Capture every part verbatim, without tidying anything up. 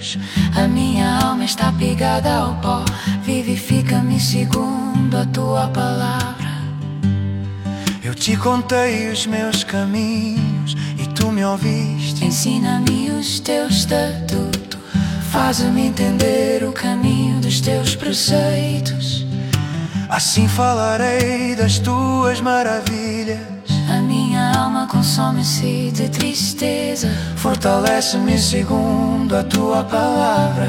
dedos. A minha alma está pegada ao pó, vivifica-me segundo a tua palavra. Eu te contei os meus caminhos e tu me ouviste. Ensina-me os teus estatutos, faz-me entender o caminho dos teus preceitos. Assim falarei das tuas maravilhas. A minha alma consome-se de tristeza, fortalece-me segundo a tua palavra.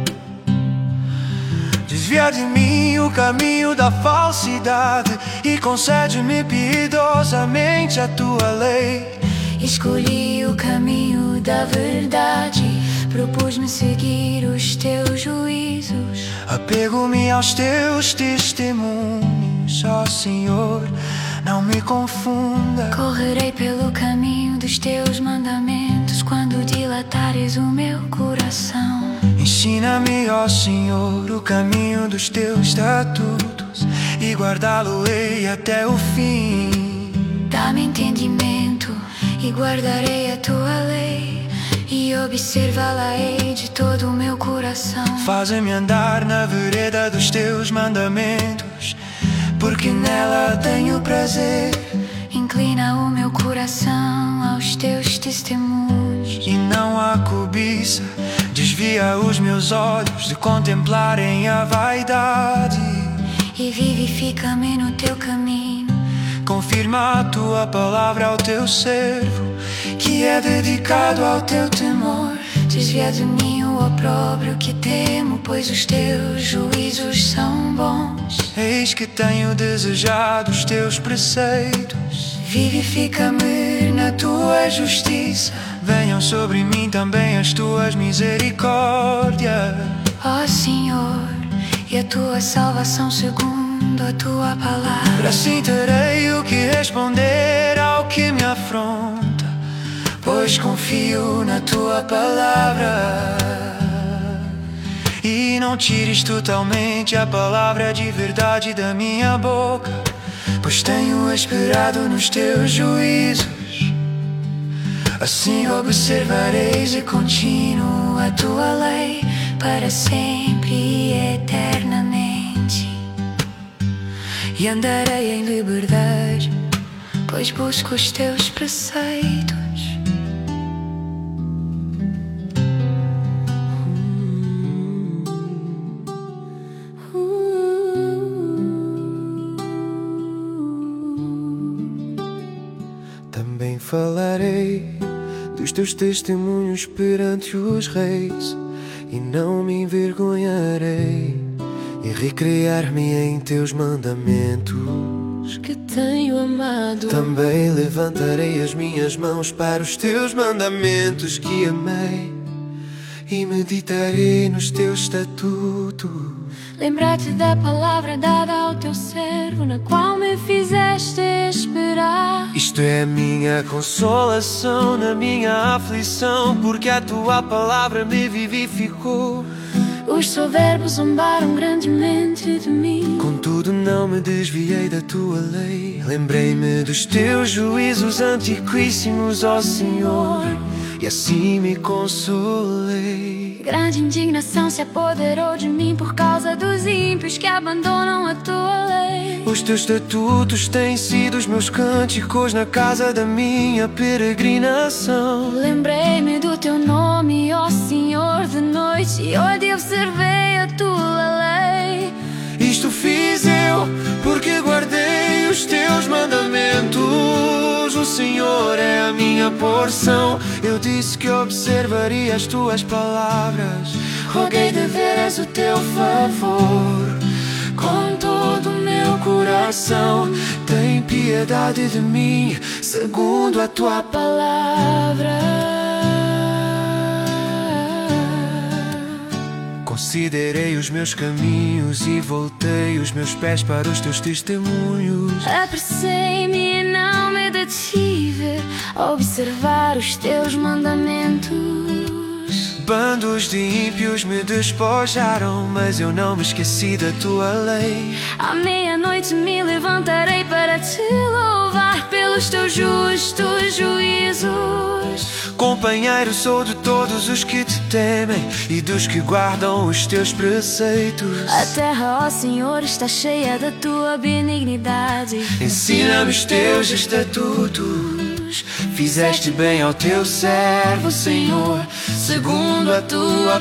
Desvia de mim o caminho da falsidade e concede-me piedosamente a tua lei. Escolhi o caminho da verdade, propus-me seguir os teus juízos. Apego-me aos teus testemunhos, ó Senhor, não me confunda. Correrei pelo caminho dos teus mandamentos quando dilatares o meu coração. Ensina-me, ó Senhor, o caminho dos teus estatutos e guardá-lo-ei até o fim. Dá-me entendimento e guardarei a tua lei, e observá-la-ei de todo o meu coração. Faz-me andar na vereda dos teus mandamentos, porque nela tenho prazer. Inclina o meu coração aos teus testemunhos, e não há cobiça. Desvia os meus olhos de contemplarem a vaidade, e vivifica-me no teu caminho. Confirma a tua palavra ao teu servo, que é dedicado ao teu temor. Desvia de mim o opróbrio que temo, pois os teus juízos são bons. Eis que tenho desejado os teus preceitos. Vivifica-me na tua justiça. Venham sobre mim também as tuas misericórdias, ó Senhor, e a tua salvação segundo a tua palavra. Assim terei o que responder ao que me afronta, pois confio na tua palavra. E não tires totalmente a palavra de verdade da minha boca, pois tenho esperado nos teus juízos. Assim observareis e continuo a tua lei para sempre e eternamente. E andarei em liberdade, pois busco os teus preceitos. Também falarei dos teus testemunhos perante os reis, e não me envergonharei em recrear-me em teus mandamentos que tenho amado. Também levantarei as minhas mãos para os teus mandamentos que amei, e meditarei nos teus estatutos. Lembrar-te da palavra dada ao teu servo, na qual me fizeste esperar. Isto é a minha consolação na minha aflição, porque a tua palavra me vivificou. Os soberbos zombaram grandemente de mim, contudo não me desviei da tua lei. Lembrei-me dos teus juízos antiquíssimos, ó Senhor, e assim me consolei. Grande indignação se apoderou de mim por causa dos ímpios que abandonam a tua lei. Os teus estatutos têm sido os meus cânticos na casa da minha peregrinação. Lembrei-me do teu nome, ó Senhor, de noite, e hoje observei a tua lei. Isto fiz eu porque guardei os teus mandamentos. O Senhor é a minha porção. Eu disse que observaria as tuas palavras. Roguei de veras o teu favor com todo o meu coração. Tem piedade de mim segundo a tua palavra. Considerei os meus caminhos e voltei os meus pés para os teus testemunhos. Apressei-me e não me detive a observar os teus mandamentos. Bandos de ímpios me despojaram, mas eu não me esqueci da tua lei. À meia-noite me levantarei para te louvar pelo os teus justos juízos. Companheiro sou de todos os que te temem e dos que guardam os teus preceitos. A terra, ó Senhor, está cheia da tua benignidade. Ensina-me os teus estatutos. Fizeste bem ao teu servo, Senhor, segundo a tua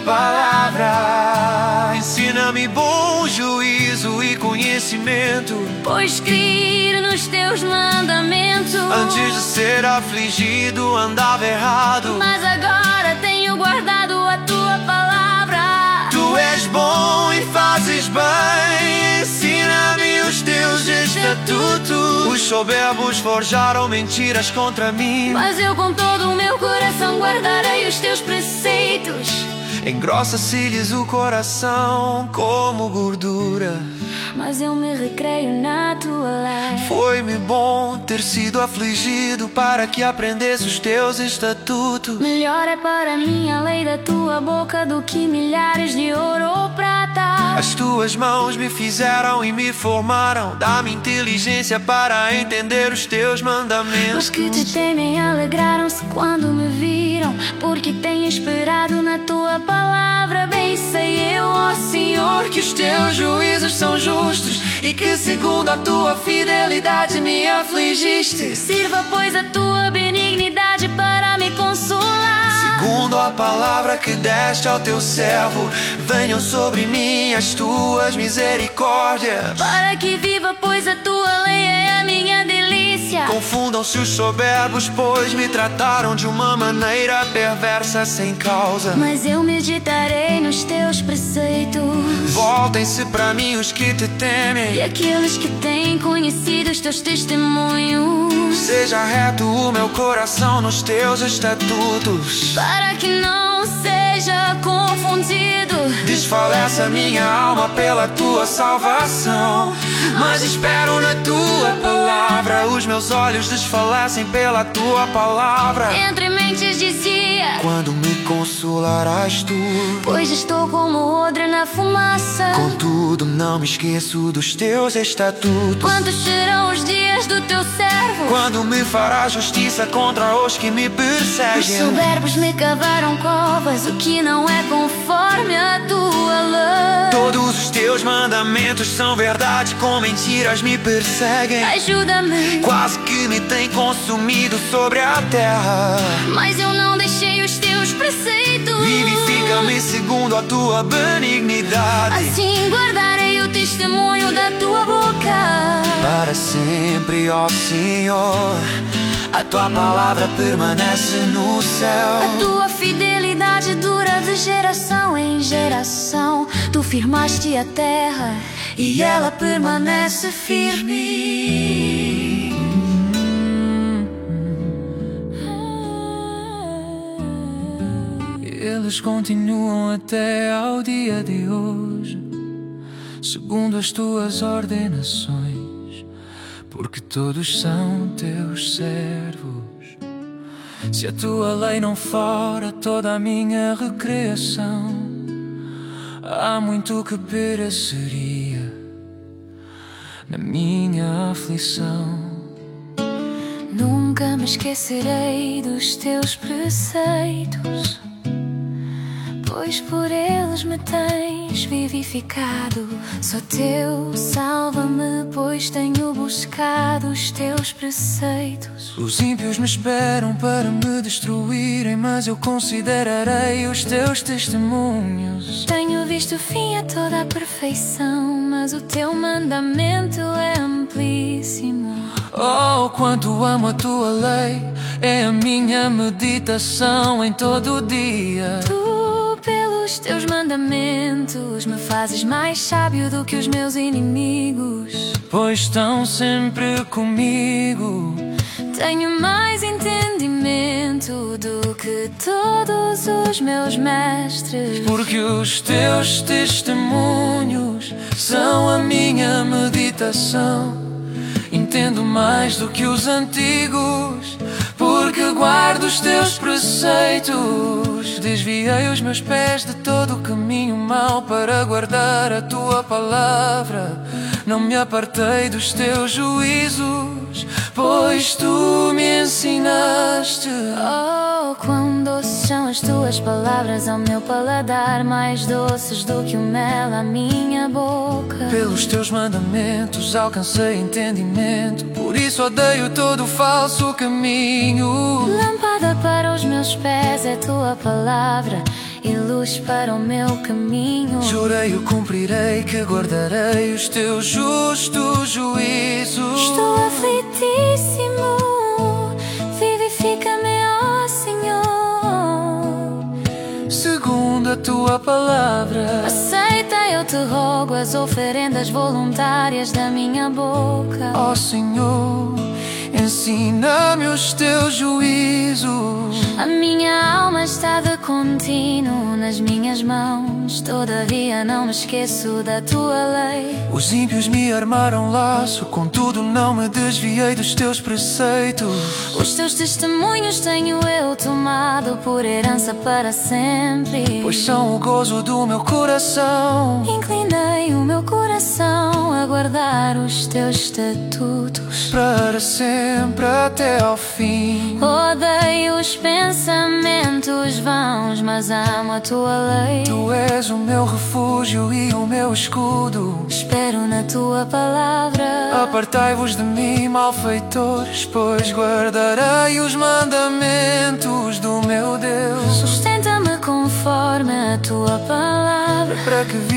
palavra. Ensina-me bom juízo e conhecimento, Pois crer nos teus mandamentos. antes de ser afligido andava errado, Mas agora tenho guardado a tua palavra. Tu és bom e fazes bem. Ensina-me os teus estatutos. Os soberbos forjaram mentiras contra mim, Mas eu com todo o meu coração guardarei os teus preceitos. engrossa-se-lhes o coração como gordura. Mas eu me recreio na tua lei. Foi-me bom ter sido afligido para que aprendesse os teus estatutos. Melhor é para mim a lei da tua boca do que milhares de ouro ou prata. As tuas mãos me fizeram e me formaram. Dá-me inteligência para entender os teus mandamentos. Os que te temem alegraram-se quando me viram, porque têm esperado na tua palavra. Bem sei eu, ó Senhor, Que os teus juízos são justos e que segundo a tua fidelidade me afligiste. sirva pois a tua benignidade para me consolar. Segundo a palavra que deste ao teu servo, venham sobre mim as tuas misericórdias. Para que viva pois a tua lei é a minha delícia. Confundam-se os soberbos, pois me trataram de uma maneira perversa sem causa. Mas eu meditarei nos teus preceitos. Voltem-se para mim os que te temem, E aqueles que têm conhecido os teus testemunhos. seja reto o meu coração nos teus estatutos. Para que não seja confundido. Desfalece a minha alma pela tua salvação, mas espero na tua palavra. Os meus olhos desfalecem pela tua palavra. Entre mentes dizia: Quando me consolarás tu? Pois estou como odre na fumaça. Contudo não me esqueço dos teus estatutos. Quantos serão os dias do teu servo? Quando me farás justiça contra os que me Os perseguem. soberbos me cavaram covas, o que não é conforme a tua lei. Todos os teus mandamentos são verdade, com mentiras me perseguem. Ajuda-me, Quase que me tem consumido sobre a terra. mas eu não deixei os teus preceitos. Vivifica-me segundo a tua benignidade. Assim guardarei o testemunho da tua boca. Para sempre, ó Senhor, a tua palavra permanece no céu. A tua fidelidade dura de geração em geração. Tu firmaste a terra e ela permanece firme. Eles continuam até ao dia de hoje, segundo as tuas ordenações, porque todos são teus servos. Se a tua lei não fora toda a minha recreação, há muito que pereceria na minha aflição. Nunca me esquecerei dos teus preceitos, pois por eles me tens vivificado. Só teu salva-me, pois tenho buscado os teus preceitos. Os ímpios me esperam para me destruírem, mas eu considerarei os teus testemunhos. Tenho visto o fim a toda a perfeição, mas o teu mandamento é amplíssimo. Oh, quanto amo a tua lei, é a minha meditação em todo o dia. Tu, pelos teus mandamentos, me fazes mais sábio do que os meus inimigos. Pois estão sempre comigo. Tenho mais entendimento do que todos os meus mestres. Porque os teus testemunhos são a minha meditação. Entendo mais do que os antigos, porque guardo os teus preceitos. Desviei os meus pés de todo o caminho mau para guardar a tua palavra. Não me apartei dos teus juízos, pois tu me ensinaste. Oh, quão doces são as tuas palavras ao meu paladar, mais doces do que o mel à minha boca. Pelos teus mandamentos alcancei entendimento, por isso odeio todo o falso caminho. Lâmpada para os meus pés é tua palavra e luz para o meu caminho. Jurei eu cumprirei que guardarei os teus justos juízos. Estou aflitíssimo, vivifica-me, ó Senhor, segundo a tua palavra. aceita, eu te rogo, as oferendas voluntárias da minha boca. Ó Senhor, ensina-me os teus juízos. A minha alma está de contínuo nas minhas mãos, todavia não me esqueço da tua lei. Os ímpios me armaram laço, contudo não me desviei dos teus preceitos. Os teus testemunhos tenho eu tomado por herança para sempre, pois são o gozo do meu coração. Inclinei o meu coração a guardar os teus estatutos para sempre até ao fim. Odeio os pensamentos vãos, mas amo a tua lei. Tu és o meu refúgio e o meu escudo, espero na tua palavra. Apartai-vos de mim, malfeitores, pois guardarei os mandamentos do meu Deus. Sustenta-me conforme a tua palavra, para que